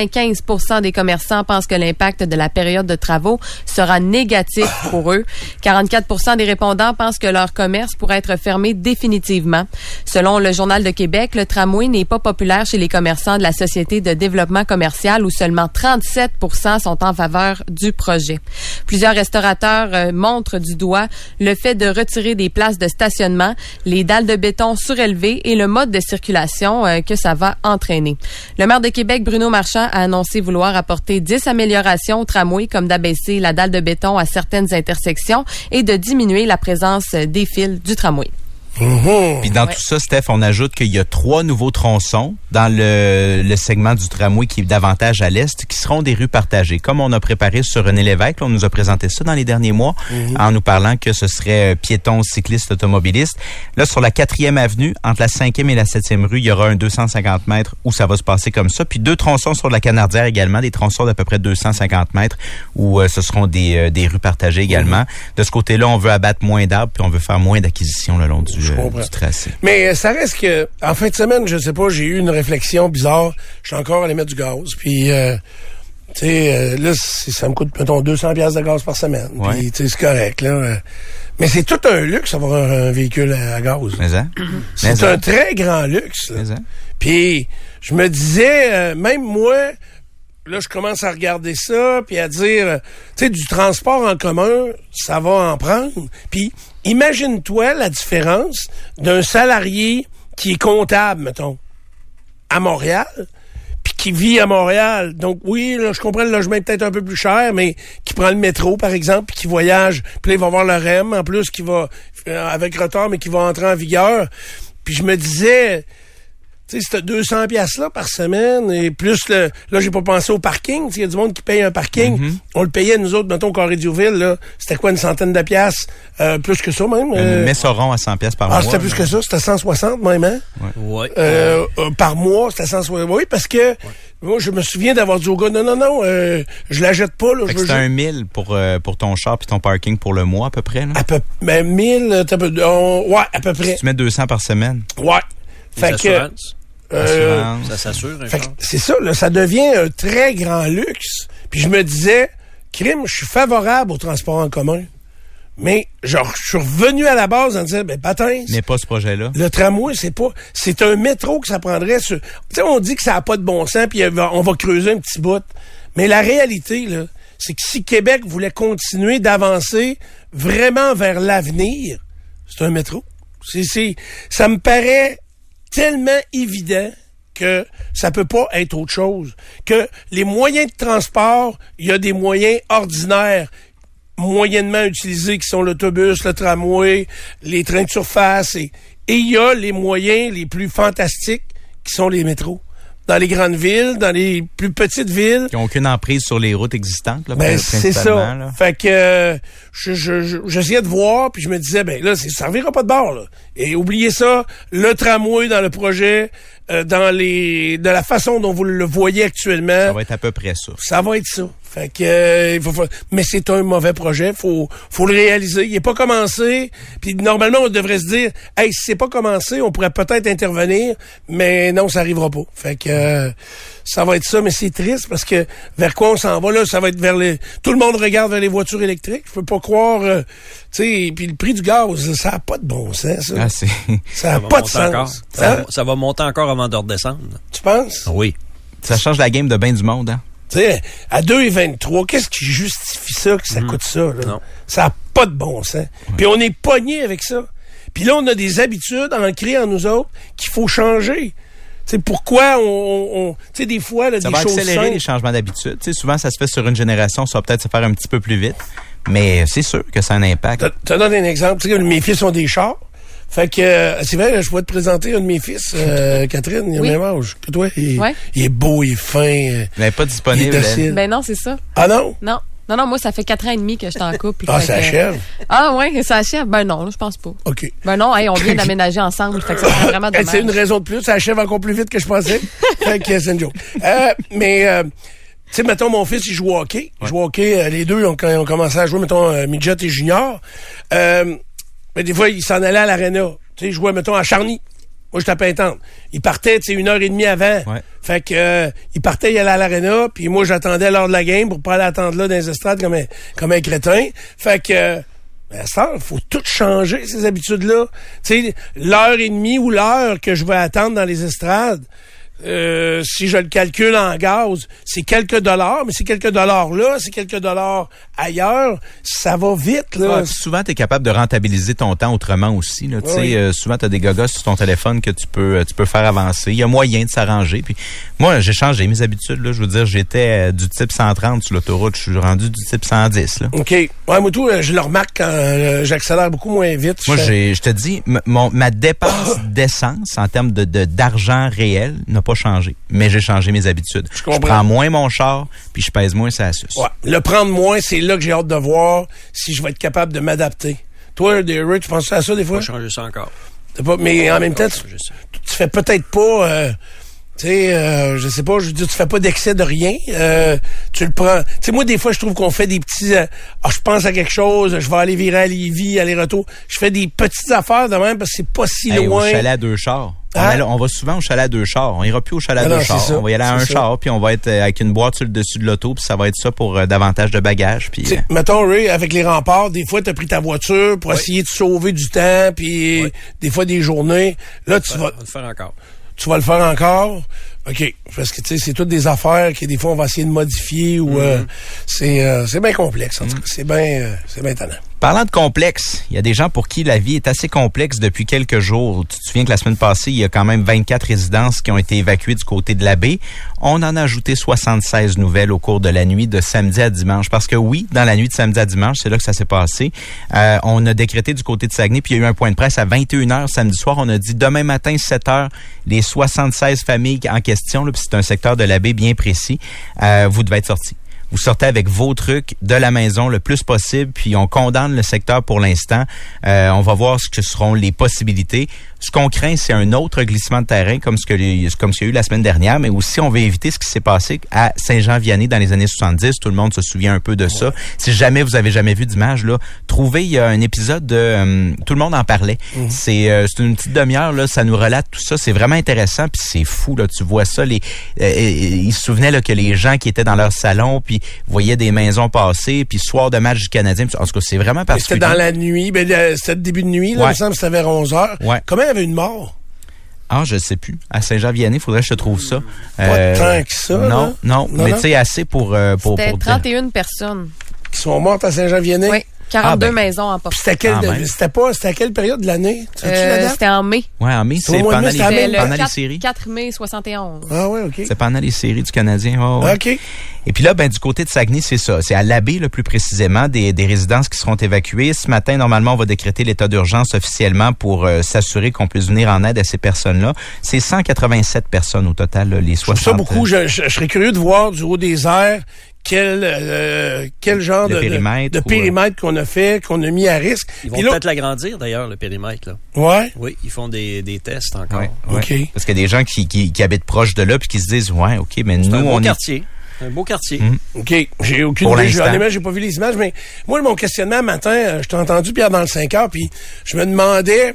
95% des commerçants pensent que l'impact de la période de travaux sera négatif pour eux. 44% des répondants pensent que leur commerce pourrait être fermé définitivement. Selon le Journal de Québec, le tramway n'est pas populaire chez les commerçants de la Société de développement commercial où seulement 37% sont en faveur du projet. Plusieurs restaurateurs montrent du doigt le fait de retirer des places de stationnement, les dalles de béton surélevées et le mode de circulation que ça va entraîner. Le maire de Québec, Bruno Marchand, a annoncé vouloir apporter 10 améliorations au tramway, comme d'abaisser la dalle de béton à certaines intersections et de diminuer la présence des fils du tramway. Puis dans tout ça, Steph, on ajoute qu'il y a 3 nouveaux tronçons dans le segment du tramway qui est davantage à l'est, qui seront des rues partagées. Comme on a préparé sur René Lévesque, là, on nous a présenté ça dans les derniers mois, en nous parlant que ce serait piétons, cyclistes, automobilistes. Là, sur la 4e avenue, entre la 5e et la 7e rue, il y aura un 250 mètres où ça va se passer comme ça. Puis 2 tronçons sur la Canardière également, des tronçons d'à peu près 250 mètres où ce seront des rues partagées également. De ce côté-là, on veut abattre moins d'arbres puis on veut faire moins d'acquisitions le long du tracé. Mais ça reste que, en fin de semaine, je sais pas, j'ai eu une réflexion bizarre. Je suis encore allé mettre du gaz. Puis, tu sais, là, ça me coûte, mettons, 200$ de gaz par semaine. Ouais. Puis, tu sais, c'est correct, là. Mais c'est tout un luxe avoir un véhicule à gaz. Mais hein? C'est un très grand luxe. Puis, je me disais, même moi... Là, je commence à regarder ça, puis à dire, tu sais, du transport en commun, ça va en prendre. Puis, imagine-toi la différence d'un salarié qui est comptable, mettons, à Montréal, puis qui vit à Montréal. Donc, oui, là, je comprends, le logement est peut-être un peu plus cher, mais qui prend le métro, par exemple, puis qui voyage, puis là, il va voir le REM, en plus, qui va, avec retard, mais qui va entrer en vigueur. Puis, je me disais... Tu sais, c'était 200$ là par semaine, et plus là, j'ai pas pensé au parking. Il y a du monde qui paye un parking. On le payait, nous autres, mettons, au Carré Diouville, là. C'était quoi, une centaine de piastres? Plus que ça, même. Une messeron à 100$ par mois. Ah, c'était plus que ça. C'était 160, même, hein? Ouais. Par mois, c'était 160. Oui, parce que... Moi, je me souviens d'avoir dit au gars, non, je la jette pas, là. Fait que c'était 1 000 pour ton char puis ton parking pour le mois, à peu près, là? Ben, 1000, ouais, à peu près. Tu mets 200 par semaine? Ouais. Fait que... ça s'assure. C'est ça, là, ça devient un très grand luxe. Puis je me disais, crime, je suis favorable au transport en commun. Mais, genre, je suis revenu à la base en disant, ben, patins. Mais pas ce projet-là. Le tramway, c'est un métro que ça prendrait sur, tu sais, on dit que ça n'a pas de bon sens puis on va creuser un petit bout. Mais la réalité, là, c'est que si Québec voulait continuer d'avancer vraiment vers l'avenir, c'est un métro. Ça me paraît tellement évident que ça peut pas être autre chose. Que les moyens de transport, il y a des moyens ordinaires. moyennement utilisés qui sont l'autobus, le tramway, les trains de surface et il y a les moyens les plus fantastiques qui sont les métros. Dans les grandes villes, dans les plus petites villes. Qui n'ont aucune emprise sur les routes existantes, là, c'est ça. Là. Fait que j'essayais de voir, puis je me disais, là, ça servira pas de bord, là. Et oubliez ça, le tramway dans le projet, de la façon dont vous le voyez actuellement. Ça va être à peu près ça. Ça va être ça. Fait que mais c'est un mauvais projet, faut le réaliser. Il est pas commencé, puis normalement on devrait se dire, hey, si c'est pas commencé, on pourrait peut-être intervenir, mais non, ça arrivera pas. Fait que ça va être ça, mais c'est triste parce que vers quoi on s'en va là, ça va être vers tout le monde regarde vers les voitures électriques. Je peux pas croire, tu sais, puis le prix du gaz, ça a pas de bon sens. Ça, ça a pas de sens. Ça va monter encore avant de redescendre. Tu penses? Oui. Ça change la game de bien du monde, hein? Tu sais, à 2,23, qu'est-ce qui justifie ça, que ça coûte ça, là? Non. Ça n'a pas de bon sens. Ouais. Puis on est pogné avec ça. Puis là, on a des habitudes ancrées en nous autres qu'il faut changer. Tu sais, pourquoi on tu sais, des fois, là, ça des va choses accélérer simples. les changements d'habitude. Tu sais, souvent, ça se fait sur une génération, ça va peut-être se faire un petit peu plus vite. Mais c'est sûr que ça a un impact. Tu donnes un exemple. Tu sais, mes fils ont des chars. Fait que, c'est vrai, je pourrais te présenter un de mes fils, Catherine, il a le même âge que toi. Il est beau, il est fin. Il n'est pas disponible. Ben non, c'est ça. Ah non? Non. Non, moi, ça fait 4 ans et demi que je suis en couple. Ah, ça achève? Ah, ouais, ça achève? Ben non, je pense pas. OK. Ben non, on vient d'aménager ensemble. Fait que ça serait vraiment dommage. C'est une raison de plus. Ça achève encore plus vite que je pensais. Fait que c'est une joke. Mais, tu sais, mettons, mon fils, il joue au hockey. Il joue au hockey. Les deux ont commencé à jouer, mettons, midget et junior. Mais des fois, il s'en allait à l'aréna. Tu sais, il jouait, mettons, à Charny. Moi, j'étais à Pintante. Il partait, tu sais, 1h30 avant. Ouais. Fait que, il partait, il allait à l'aréna, puis moi, j'attendais l'heure de la game pour pas aller attendre là dans les estrades comme un crétin. Fait que, à cette heure, faut tout changer, ces habitudes-là. Tu sais, l'heure et demie ou l'heure que je vais attendre dans les estrades, si je le calcule en gaz, c'est quelques dollars, mais ces quelques dollars-là, c'est quelques dollars ailleurs, ça va vite, là. Ouais, souvent, tu es capable de rentabiliser ton temps autrement aussi, là. Tu sais, souvent, tu as des gogos sur ton téléphone que tu peux faire avancer. Il y a moyen de s'arranger. Puis moi, j'ai changé mes habitudes, là. Je veux dire, j'étais du type 130 sur l'autoroute. Je suis rendu du type 110, là. OK. Ouais, moi, tout, je le remarque quand j'accélère beaucoup moins vite. Moi, je te dis, ma dépense d'essence en termes d'argent réel n'a pas changé. Mais j'ai changé mes habitudes. Je prends moins mon char, puis je pèse moins sa suce. Ouais. Le prendre moins, c'est là que j'ai hâte de voir si je vais être capable de m'adapter. Toi, Derek, tu penses à ça des fois? Je vais changer ça encore. Mais en même temps, tu fais peut-être pas... tu sais, je sais pas, je veux dire, tu fais pas d'excès de rien. Tu le prends. Tu sais, moi, des fois, je trouve qu'on fait des petits... je pense à quelque chose, je vais aller virer à Lévis, aller-retour. Je fais des petites affaires de même parce que c'est pas si loin. Au chalet à 2 chars. Hein? On va souvent au chalet à 2 chars. On ira plus au chalet à 2 chars. On va y aller à un char, puis on va être avec une boîte sur le dessus de l'auto, puis ça va être ça pour davantage de bagages. Puis mettons, Ray, avec les remparts, des fois, t'as pris ta voiture pour essayer de sauver du temps, puis des fois des journées. Là, tu vas le faire encore. Tu vas le faire encore? OK. Parce que, tu sais, c'est toutes des affaires que des fois, on va essayer de modifier ou c'est bien complexe, en tout cas. C'est bien étonnant. Parlant de complexe, il y a des gens pour qui la vie est assez complexe depuis quelques jours. Tu te souviens que la semaine passée, il y a quand même 24 résidences qui ont été évacuées du côté de la baie. On en a ajouté 76 nouvelles au cours de la nuit de samedi à dimanche. Parce que oui, dans la nuit de samedi à dimanche, c'est là que ça s'est passé. On a décrété du côté de Saguenay, puis il y a eu un point de presse à 21h samedi soir. On a dit demain matin, 7h, les 76 familles en question, là, puis c'est un secteur de la baie bien précis, vous devez être sortis. Vous sortez avec vos trucs de la maison le plus possible, puis on condamne le secteur pour l'instant. On va voir ce que seront les possibilités. Ce qu'on craint, c'est un autre glissement de terrain comme ce qu'il y a eu la semaine dernière, mais aussi on veut éviter ce qui s'est passé à Saint-Jean-Vianney dans les années 70. Tout le monde se souvient un peu de ça. Si jamais vous avez jamais vu d'image, là, trouvez, il y a un épisode de tout le monde en parlait. C'est une petite demi-heure, là, ça nous relate tout ça. C'est vraiment intéressant, puis c'est fou, là. Tu vois ça, ils se souvenaient là, que les gens qui étaient dans leur salon, puis voyaient des maisons passer, puis soir de match du Canadien. En tout cas, c'est vraiment particulier. C'était dans la nuit, c'était le début de nuit, là, il me semble que c'était vers 11h. Ouais. Comment il y avait une mort? Ah, je sais plus. À Saint-Jean-Vianney, faudrait que je te trouve ça. Pas tant que ça. Non. Mais tu sais, assez pour C'était 31 personnes. Qui sont mortes à Saint-Jean-Vianney? Oui. 42 maisons en porte. C'était à quelle période de l'année? C'était en mai. Ouais, en mai. C'est pendant les séries. 4 mai 71. Ah ouais, OK. C'est pendant les séries du Canadien. Oh, ouais. OK. Et puis là, du côté de Saguenay, c'est ça. C'est à l'Abbé, le plus précisément, des résidences qui seront évacuées. Ce matin, normalement, on va décréter l'état d'urgence officiellement pour s'assurer qu'on puisse venir en aide à ces personnes-là. C'est 187 personnes au total, là, les 60. Je trouve ça beaucoup. Je serais curieux de voir du haut des airs quel genre de périmètre qu'on a fait, qu'on a mis à risque. Ils vont peut-être l'agrandir, d'ailleurs, le périmètre. Là. Ouais. Oui, ils font des tests encore. Ouais. OK. Parce qu'il y a des gens qui habitent proches de là puis qui se disent, ouais, OK, mais nous, on quartier. Un beau quartier. OK. J'ai aucune idée. Honnêtement, j'ai pas vu les images, mais moi, mon questionnement matin, je t'ai entendu, Pierre, dans le 5 heures, puis je me demandais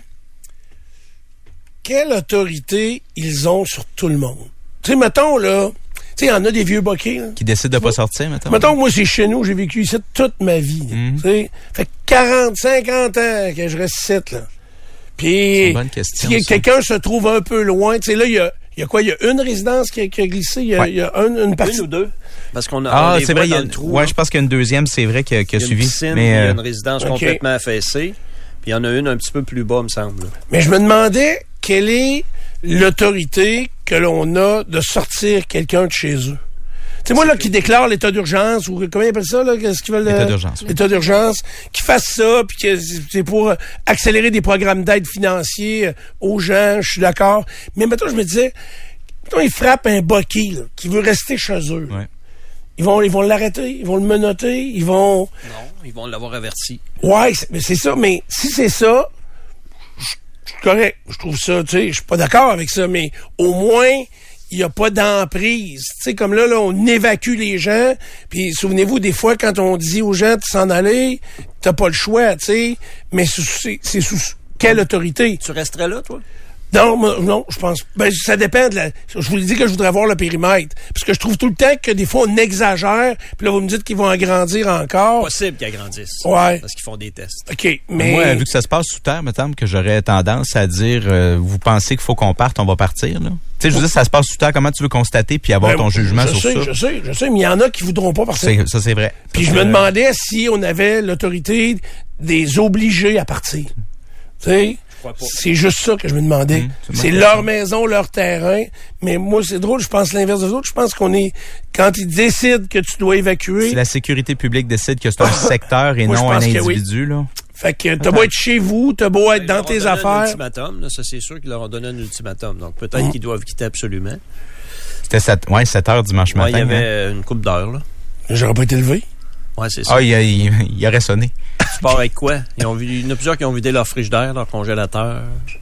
quelle autorité ils ont sur tout le monde. Tu sais, mettons, là, tu sais, il y en a des vieux boquets, là. Qui décident de pas sortir, mettons. Mettons, moi, c'est chez nous, j'ai vécu ici toute ma vie. Tu sais, fait 40, 50 ans que je reste ici, là. Puis, c'est une bonne question, si quelqu'un se trouve un peu loin, tu sais, là, il y a quoi? Il y a une résidence qui a glissé? Il y a une partie? Une ou deux? Parce qu'on a c'est vrai, je pense qu'il y a une deuxième, c'est vrai, qui a suivi. Une piscine, mais il y a une résidence complètement affaissée. Puis il y en a une un petit peu plus bas, me semble. Mais je me demandais quelle est l'autorité que l'on a de sortir quelqu'un de chez eux. Tu sais, moi, là, qui déclare l'état d'urgence, ou comment ils appellent ça, là, qu'est-ce qu'ils veulent? L'état d'urgence. L'état d'urgence, qui fasse ça, puis que c'est pour accélérer des programmes d'aide financiers aux gens, je suis d'accord. Mais mettons, je me disais, mettons, ils frappent un bokeh, là, qui veut rester chez eux. Ouais. Ils vont l'arrêter, ils vont le menotter, ils vont... Non, ils vont l'avoir averti. Ouais, c'est ça, mais si c'est ça, je suis correct. Je trouve ça, tu sais, je suis pas d'accord avec ça, mais au moins, il n'y a pas d'emprise. Tu sais, comme là, on évacue les gens, puis souvenez-vous, des fois, quand on dit aux gens de s'en aller, t'as pas le choix, tu sais, mais c'est sous quelle autorité? Tu resterais là, toi? Non, je pense. Ben, ça dépend je vous l'ai dit que je voudrais voir le périmètre. Parce que je trouve tout le temps que des fois, on exagère. Puis là, vous me dites qu'ils vont agrandir encore. Possible qu'ils agrandissent. Ouais. Parce qu'ils font des tests. OK, mais... Moi, vu que ça se passe sous terre, me semble que j'aurais tendance à dire, vous pensez qu'il faut qu'on parte, on va partir, là? Tu sais, je veux dire, ça se passe sous terre. Comment tu veux constater puis avoir ton jugement sur ça? Je sais, mais il y en a qui voudront pas partir. Ça, c'est vrai. Puis je me demandais si on avait l'autorité des obliger à partir. Tu sais? C'est juste ça que je me demandais. C'est leur maison, leur terrain. Mais moi, c'est drôle, je pense l'inverse des autres. Je pense qu'on est... Quand ils décident que tu dois évacuer... Si la sécurité publique décide que c'est un secteur et non un individu, là. Fait que t'as beau être chez vous, t'as beau être dans tes affaires. Un ultimatum, là, ça c'est sûr qu'ils leur ont donné un ultimatum. Donc peut-être qu'ils doivent quitter absolument. C'était 7 heures dimanche matin. Il y avait une couple d'heures, là. J'aurais pas été levé. Ouais, c'est ça. Ah, il aurait sonné. Tu pars avec quoi? Il y en a plusieurs qui ont vidé leur frigidaire, leur congélateur.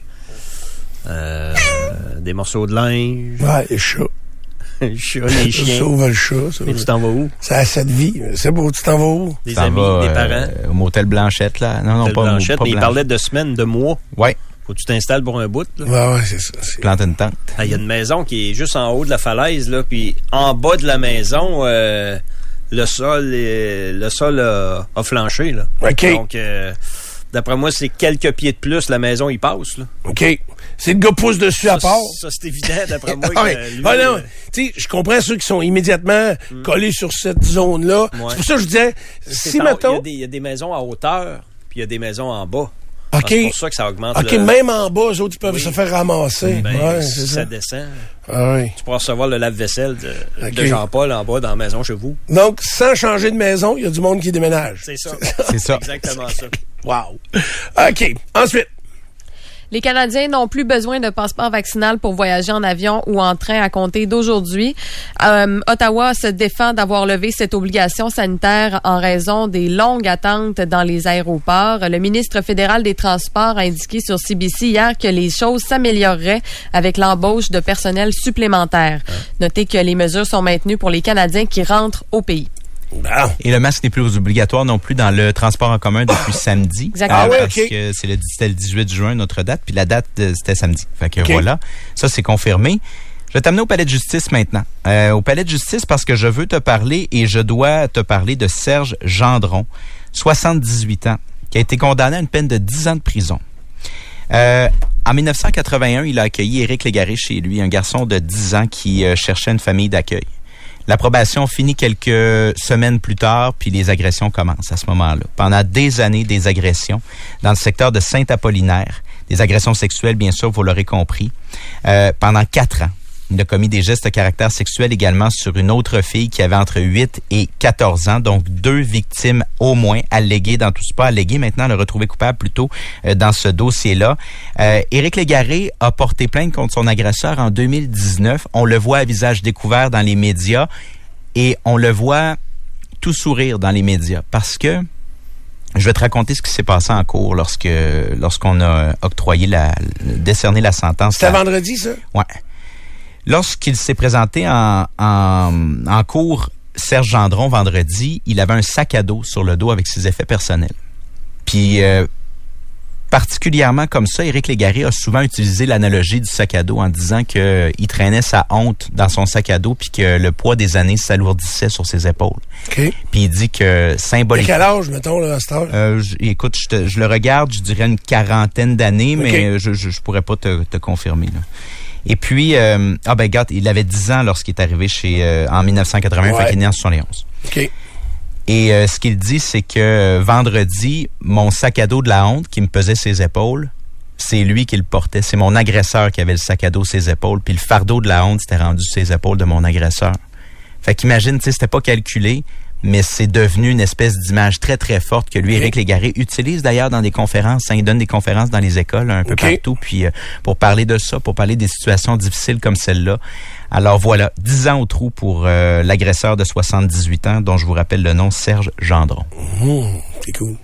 Des morceaux de linge. Ouais, les chats. Les chats, les chiens. Sauve le chat. Mais tu t'en vas où? C'est à cette vie. C'est beau, tu t'en vas où? Des amis, des parents. Au motel Blanchette, là. Non, pas Blanchette, mais il parlait de semaines, de mois. Ouais. Faut que tu t'installes pour un bout, là. Ouais, c'est ça. Plante une tente. Il y a une maison qui est juste en haut de la falaise, là, puis en bas de la maison, le sol a flanché, là. OK. Donc, d'après moi, c'est quelques pieds de plus, la maison, il passe, là. OK. C'est le gars pousse dessus à part. Ça, c'est évident, d'après moi. Non, tu sais, je comprends ceux qui sont immédiatement collés sur cette zone-là. Ouais. C'est pour ça que je disais, si mettons... Il y a des maisons à hauteur, puis il y a des maisons en bas. OK. C'est pour ça que ça augmente. OK, même en bas, eux autres, ils peuvent se faire ramasser. Ben, si ça descend, tu pourras recevoir le lave-vaisselle de Jean-Paul en bas dans la maison chez vous. Donc, sans changer de maison, il y a du monde qui déménage. C'est ça. C'est ça. Exactement ça. Wow. OK. Ensuite. Les Canadiens n'ont plus besoin de passeport vaccinal pour voyager en avion ou en train à compter d'aujourd'hui. Ottawa se défend d'avoir levé cette obligation sanitaire en raison des longues attentes dans les aéroports. Le ministre fédéral des Transports a indiqué sur CBC hier que les choses s'amélioreraient avec l'embauche de personnel supplémentaire. Notez que les mesures sont maintenues pour les Canadiens qui rentrent au pays. Et le masque n'est plus obligatoire non plus dans le transport en commun depuis samedi. Exactement. Ouais, parce que c'était le 18 juin, notre date, puis la date, c'était samedi. Fait que voilà, ça c'est confirmé. Je vais t'amener au palais de justice maintenant. Au palais de justice parce que je veux te parler et je dois te parler de Serge Gendron, 78 ans, qui a été condamné à une peine de 10 ans de prison. En 1981, il a accueilli Éric Légaré chez lui, un garçon de 10 ans qui cherchait une famille d'accueil. La probation finit quelques semaines plus tard, puis les agressions commencent à ce moment-là. Pendant des années, des agressions dans le secteur de Saint-Apollinaire. Des agressions sexuelles, bien sûr, vous l'aurez compris. Pendant 4 ans. Il a commis des gestes de caractère sexuel également sur une autre fille qui avait entre 8 et 14 ans. Donc, 2 victimes au moins alléguées dans tout ce pas alléguées. Maintenant, le retrouvé coupable plutôt dans ce dossier-là. Éric Légaré a porté plainte contre son agresseur en 2019. On le voit à visage découvert dans les médias et on le voit tout sourire dans les médias parce que je vais te raconter ce qui s'est passé en cours lorsqu'on a octroyé décerné la sentence. C'était vendredi, ça? Ouais. Lorsqu'il s'est présenté en cours, Serge Gendron, vendredi, il avait un sac à dos sur le dos avec ses effets personnels. Puis, particulièrement comme ça, Éric Légaré a souvent utilisé l'analogie du sac à dos en disant qu'il traînait sa honte dans son sac à dos puis que le poids des années s'alourdissait sur ses épaules. OK. Puis il dit que symboliquement... À quel âge, mettons, là, à cette heure? Écoute, je le regarde, je dirais une 40aine d'années, mais je pourrais pas te confirmer, là. Et puis, regarde, il avait 10 ans lorsqu'il est arrivé en 1980, fait qu'il est né en 71. OK. Et ce qu'il dit, c'est que vendredi, mon sac à dos de la honte qui me pesait ses épaules, c'est lui qui le portait. C'est mon agresseur qui avait le sac à dos ses épaules, puis le fardeau de la honte s'était rendu sur ses épaules de mon agresseur. Fait qu'imagine, tu sais, c'était pas calculé, mais c'est devenu une espèce d'image très, très forte que lui, Éric Légaré, utilise d'ailleurs dans des conférences. Hein, il donne des conférences dans les écoles un peu partout, puis pour parler de ça, pour parler des situations difficiles comme celle-là. Alors voilà, 10 ans au trou pour l'agresseur de 78 ans, dont je vous rappelle le nom, Serge Gendron. C'est cool.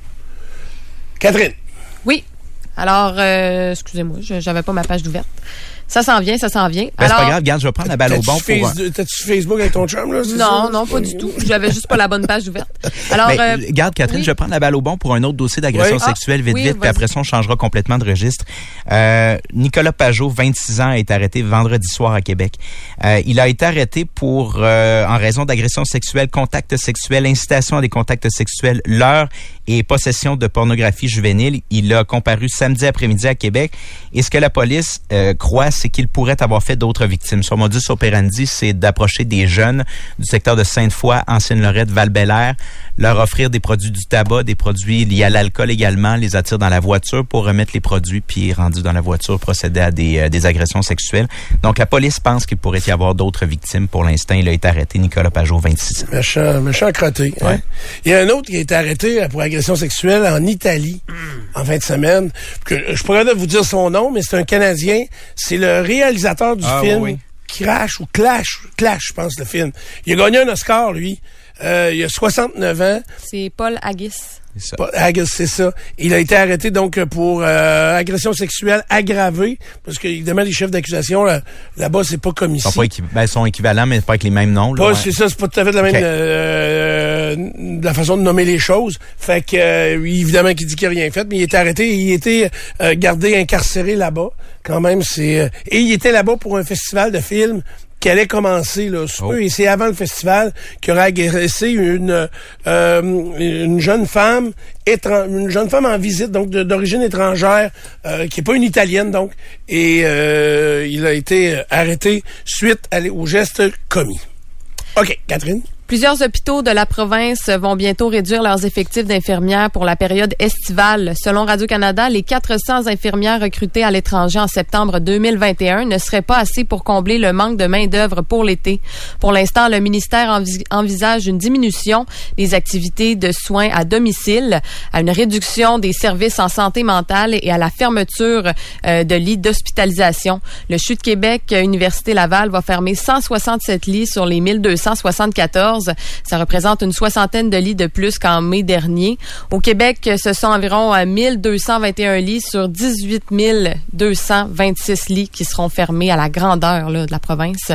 Catherine. Oui. Alors, excusez-moi, j'avais pas ma page d'ouverte. Ça s'en vient. Ben, alors, c'est pas grave, regarde, je vais prendre la balle au bon pour... T'as-tu Facebook avec ton chum, là? Non, pas du tout. J'avais juste pas la bonne page ouverte. Alors, regarde, Catherine, je vais prendre la balle au bon pour un autre dossier d'agression sexuelle, vite, puis après ça, on changera complètement de registre. Nicolas Pajot, 26 ans, est arrêté vendredi soir à Québec. Il a été arrêté pour, en raison d'agression sexuelle, contact sexuel, incitation à des contacts sexuels, leurre et possession de pornographie juvénile. Il a comparu samedi après-midi à Québec. Et ce que la police croit, c'est qu'il pourrait avoir fait d'autres victimes. Son modus operandi, c'est d'approcher des jeunes du secteur de Sainte-Foy, Ancienne-Lorette, Val-Bélair, leur offrir des produits du tabac, des produits liés à l'alcool également, les attire dans la voiture pour remettre les produits, puis rendu dans la voiture, procéder à des agressions sexuelles. Donc, la police pense qu'il pourrait y avoir d'autres victimes. Pour l'instant, il a été arrêté, Nicolas Pajot, 26 ans. Méchant crotté. Hein? Ouais. Il y a un autre qui a été arrêté pour agression sexuelle en Italie en fin de semaine. Je pourrais vous dire son nom, mais c'est un Canadien. C'est le réalisateur du film Crash ou Clash, je pense, le film. Il a gagné un Oscar, lui. Il a 69 ans. C'est Paul Haggis. C'est ça. Il a été arrêté donc pour agression sexuelle aggravée, parce que évidemment les chefs d'accusation là-bas c'est pas comme ici. Ils sont équivalents, mais pas avec les mêmes noms. Là, C'est ça, c'est pas tout à fait la même la façon de nommer les choses. Fait que évidemment qu'il dit qu'il a rien fait, mais il était arrêté, il était gardé incarcéré là-bas. Quand même, et il était là-bas pour un festival de films qui allait commencer là, et c'est avant le festival qu'il aurait agressé une jeune femme en visite, donc d'origine étrangère, qui est pas une Italienne donc, et il a été arrêté suite au geste commis. OK, Catherine. Plusieurs hôpitaux de la province vont bientôt réduire leurs effectifs d'infirmières pour la période estivale. Selon Radio-Canada, les 400 infirmières recrutées à l'étranger en septembre 2021 ne seraient pas assez pour combler le manque de main-d'œuvre pour l'été. Pour l'instant, le ministère envisage une diminution des activités de soins à domicile, à une réduction des services en santé mentale et à la fermeture de lits d'hospitalisation. Le CHU de Québec, Université Laval, va fermer 167 lits sur les 1274. Ça représente une 60aine de lits de plus qu'en mai dernier. Au Québec, ce sont environ 1221 lits sur 18 226 lits qui seront fermés à la grandeur là, de la province.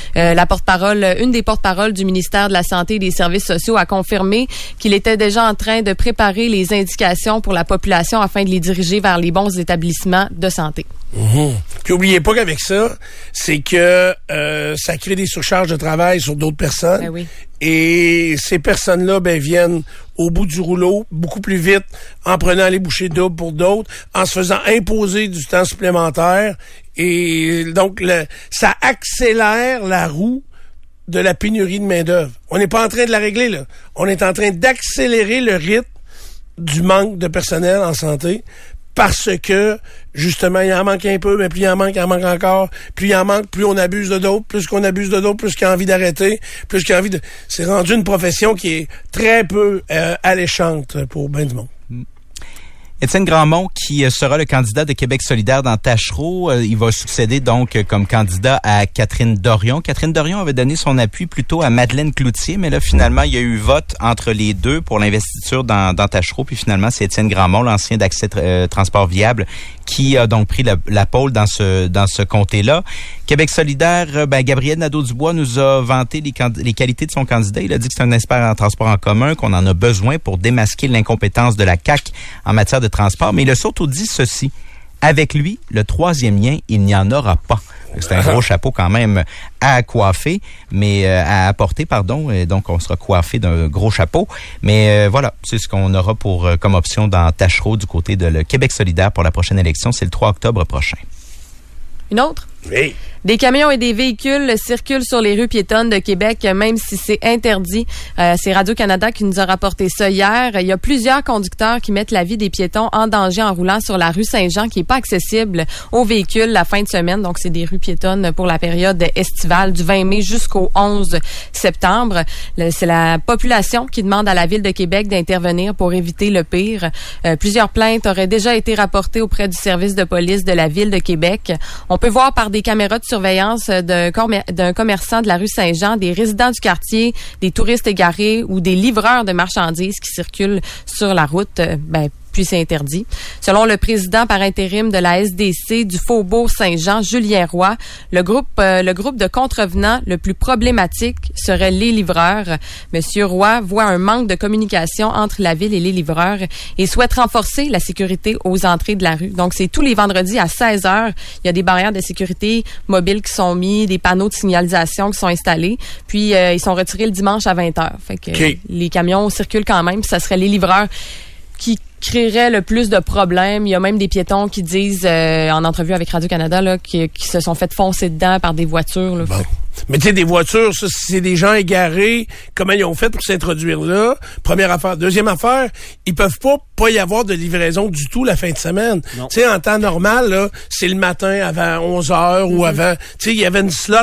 Une des porte-paroles du ministère de la Santé et des Services sociaux a confirmé qu'il était déjà en train de préparer les indications pour la population afin de les diriger vers les bons établissements de santé. Puis oubliez pas qu'avec ça, c'est que ça crée des surcharges de travail sur d'autres personnes. Ben oui. Et ces personnes-là viennent au bout du rouleau beaucoup plus vite en prenant les bouchées doubles pour d'autres, en se faisant imposer du temps supplémentaire. Et donc, ça accélère la roue de la pénurie de main-d'œuvre. On n'est pas en train de la régler, là. On est en train d'accélérer le rythme du manque de personnel en santé parce que, justement, il en manque un peu, mais plus il en manque encore. Plus il en manque, plus on abuse de d'autres. Plus qu'on abuse de d'autres, plus qu'il y a envie d'arrêter. Plus qu'il y a envie de... C'est rendu une profession qui est très peu alléchante pour ben du monde. Étienne Grandmont, qui sera le candidat de Québec solidaire dans Tachereau, il va succéder donc comme candidat à Catherine Dorion. Catherine Dorion avait donné son appui plutôt à Madeleine Cloutier, mais là, finalement, il y a eu vote entre les deux pour l'investiture dans Tachereau. Puis finalement, c'est Étienne Grandmont, l'ancien d'Accès Transport Viable, qui a donc pris la pôle dans ce comté-là. Québec solidaire, Gabriel Nadeau-Dubois nous a vanté les qualités de son candidat. Il a dit que c'est un expert en transport en commun, qu'on en a besoin pour démasquer l'incompétence de la CAQ en matière de transport. Mais il a surtout dit ceci. Avec lui, le troisième lien, il n'y en aura pas. C'est un gros chapeau quand même à coiffer, à porter, pardon. Et donc, on sera coiffé d'un gros chapeau. Mais voilà, c'est ce qu'on aura comme option dans Tachereau du côté de le Québec solidaire pour la prochaine élection. C'est le 3 octobre prochain. Une autre? Oui. Des camions et des véhicules circulent sur les rues piétonnes de Québec, même si c'est interdit. C'est Radio-Canada qui nous a rapporté ça hier. Il y a plusieurs conducteurs qui mettent la vie des piétons en danger en roulant sur la rue Saint-Jean, qui est pas accessible aux véhicules la fin de semaine. Donc, c'est des rues piétonnes pour la période estivale du 20 mai jusqu'au 11 septembre. C'est la population qui demande à la Ville de Québec d'intervenir pour éviter le pire. Plusieurs plaintes auraient déjà été rapportées auprès du service de police de la Ville de Québec. On peut voir par des caméras de surveillance d'un commerçant de la rue Saint-Jean, des résidents du quartier, des touristes égarés ou des livreurs de marchandises qui circulent sur la route, puis c'est interdit. Selon le président par intérim de la SDC du Faubourg Saint-Jean, Julien Roy, le groupe de contrevenants le plus problématique serait les livreurs. Monsieur Roy voit un manque de communication entre la ville et les livreurs et souhaite renforcer la sécurité aux entrées de la rue. Donc, c'est tous les vendredis à 16h. Il y a des barrières de sécurité mobiles qui sont mis, des panneaux de signalisation qui sont installés. Puis, ils sont retirés le dimanche à 20h. Fait que les camions circulent quand même. Puis ça serait les livreurs qui créerait le plus de problèmes. Il y a même des piétons qui disent, en entrevue avec Radio-Canada, là, qui se sont fait foncer dedans par des voitures. Là. Bon. Mais tu sais, des voitures, ça, c'est des gens égarés. Comment ils ont fait pour s'introduire là? Première affaire. Deuxième affaire, ils peuvent pas y avoir de livraison du tout la fin de semaine. Tu sais, en temps normal, là, c'est le matin avant 11h ou avant... Tu sais, il y avait une slot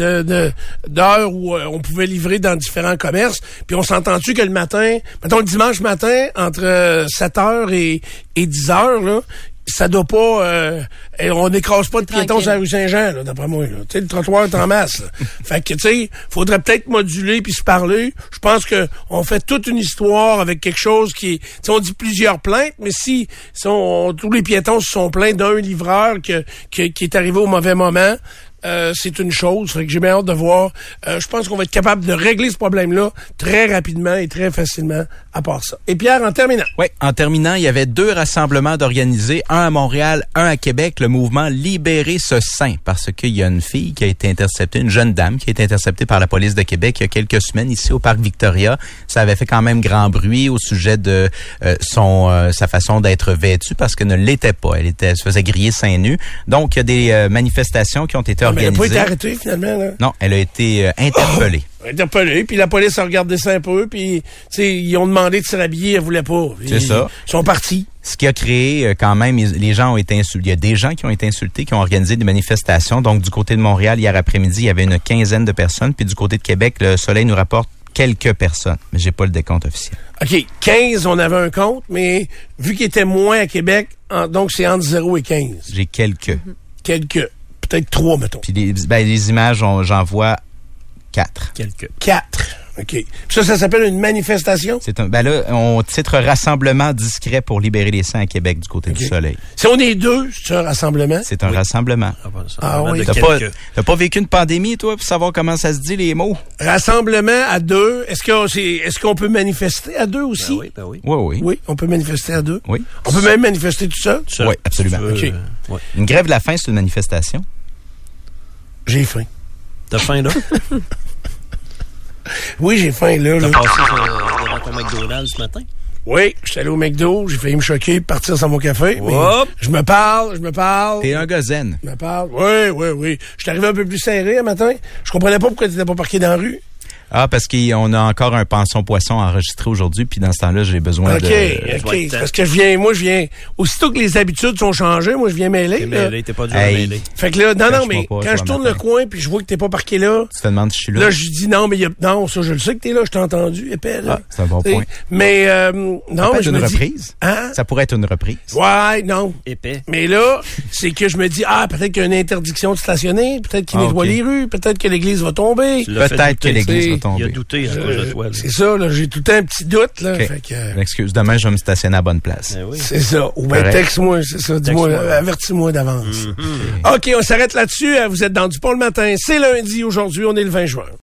d'heures où on pouvait livrer dans différents commerces. Puis on s'entend-tu que le matin, mettons le dimanche matin, entre 7h et 10h, là, ça doit pas... on n'écrase pas de piétons sur la rue Saint-Jean, là, d'après moi. Tu sais, le trottoir est en masse. Fait que, tu sais, faudrait peut-être moduler puis se parler. Je pense que on fait toute une histoire avec quelque chose qui est... Tu sais, on dit plusieurs plaintes, mais si tous les piétons se sont plaints d'un livreur qui est arrivé au mauvais moment... c'est une chose. Fait que j'ai bien hâte de voir. Je pense qu'on va être capable de régler ce problème-là très rapidement et très facilement à part ça. Et Pierre, en terminant. Oui, en terminant, il y avait 2 rassemblements d'organisés, un à Montréal, un à Québec, le mouvement Libérer ce sein, parce qu'il y a une fille qui a été interceptée, une jeune dame qui a été interceptée par la police de Québec il y a quelques semaines ici au Parc Victoria. Ça avait fait quand même grand bruit au sujet de sa façon d'être vêtue, parce qu'elle ne l'était pas. Elle se faisait griller seins nus. Donc, il y a des manifestations qui ont été organisées. Elle n'a pas été arrêtée, finalement, là. Non, elle a été interpellée. Interpellée, puis la police a regardé ça un peu, puis ils ont demandé de se rhabiller, elle voulait pas. C'est ça. Ils sont partis. Ce qui a créé quand même, les gens ont été insultés. Il y a des gens qui ont été insultés, qui ont organisé des manifestations. Donc, du côté de Montréal, hier après-midi, il y avait une quinzaine de personnes. Puis du côté de Québec, le Soleil nous rapporte quelques personnes. Mais j'ai pas le décompte officiel. OK, 15, on avait un compte, mais vu qu'il était moins à Québec, donc c'est entre 0 et 15. J'ai quelques. Quelques. Peut-être 3, mettons. Puis les images, j'en vois 4. Quelques. 4. OK. Ça s'appelle une manifestation? Là, on titre Rassemblement discret pour libérer les seins à Québec du côté du Soleil. Si on est 2, c'est un rassemblement? C'est un rassemblement. Oui. T'as pas vécu une pandémie, toi, pour savoir comment ça se dit, les mots? Rassemblement à 2. Est-ce qu'on peut manifester à 2 aussi? Ben oui. Oui, on peut manifester à 2. Oui. On peut même manifester tout seul? Oui, absolument. OK. Ouais. Une grève de la faim, c'est une manifestation? J'ai faim. T'as faim, là? Oui, j'ai faim, là. T'as passé devant ton McDonald's ce matin? Oui, je suis allé au McDo, j'ai failli me choquer, partir sans mon café. Mais je me parle. T'es un gars zen. Je me parle. Oui. Je suis arrivé un peu plus serré un matin. Je comprenais pas pourquoi tu n'étais pas parqué dans la rue. Ah, parce qu'on a encore un pension poisson enregistré aujourd'hui, puis dans ce temps-là, j'ai besoin de... OK. Parce que je viens, aussitôt que les habitudes sont changées, moi, je viens mêler. T'es pas dur à mêler. Fait que là, mais quand je tourne le coin puis je vois que t'es pas parqué là... Tu te demandes si je suis là? Là, je dis non, mais non, ça, je le sais que t'es là, je t'ai entendu, épais, là. Ah, c'est un bon point. Mais, non, mais je me dis... reprise? Hein? Ça pourrait être une reprise. Ouais, non. Épais. Mais là, c'est que je me dis, peut-être qu'il y a une interdiction de stationner, peut-être qu'il nettoie les rues, peut-être que l'église va tomber. Peut-être que l'église va tomber. Il a douté à cause de toi. C'est ça, là, j'ai tout le temps un petit doute, là. Okay. Fait que, excuse, demain, je vais me stationner à la bonne place. Oui. C'est ça. Ou bien texte-moi, c'est ça. Dis-moi, avertis-moi d'avance. OK, on s'arrête là-dessus. Vous êtes dans Dupont le matin. C'est lundi aujourd'hui, on est le 20 juin.